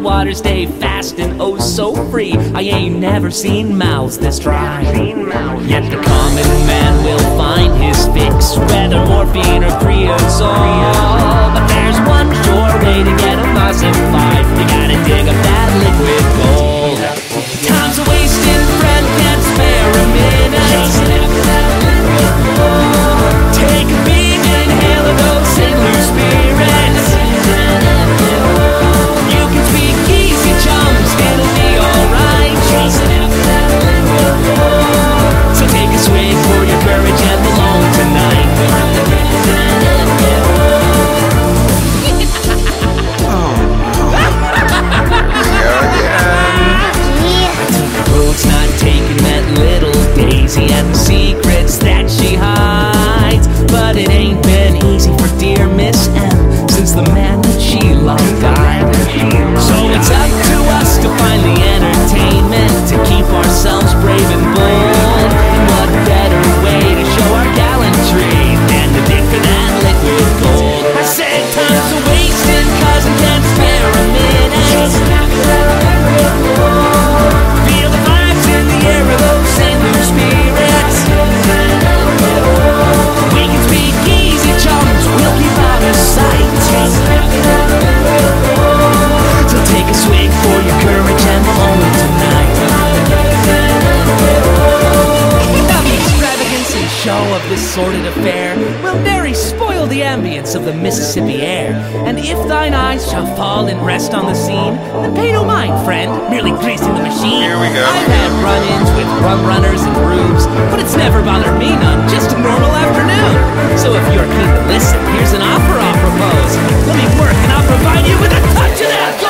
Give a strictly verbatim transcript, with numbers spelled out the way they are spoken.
waters stay fast and oh so free. I ain't never seen mouths this dry. Yet the common man will find his fix, whether morphine or creosol. But there's one sure way to get emulsified. You gotta dig up that liquid gold. Time's a wasting, friend, can't spare a minute. Take a big inhale of those Saint Louis spirits. You can speak easy, chums, it'll be alright. So take a swig for your courage and belong tonight. Road's not taking that little Daisy and the secrets that she hides. But it ain't been easy for dear Miss M since the man that she loved died. So it's up to us to find the entertainment to keep ourselves brave and bold. And what better way to show our gallantry than to dig for that liquid gold? I said time's a wasting, cause I can't spare a minute. Feel the vibes in the air of those Saint Louis spirits. We can speak easy, chums, we'll keep out of sight. So take a swig for your courage and the moment tonight. Now the extravagance and show of this sordid affair will very spoil the ambience of the Mississippi air. And if thine eyes shall fall and rest on the scene, then pay no mind, friend, merely greasing the machine. Here we go. I've had run-ins with rum runners and rubes, but it's never bothered me none, just a normal afternoon. So if you're keen to listen, here's an opera I'll propose. Let me work and I'll provide you with a touch of that.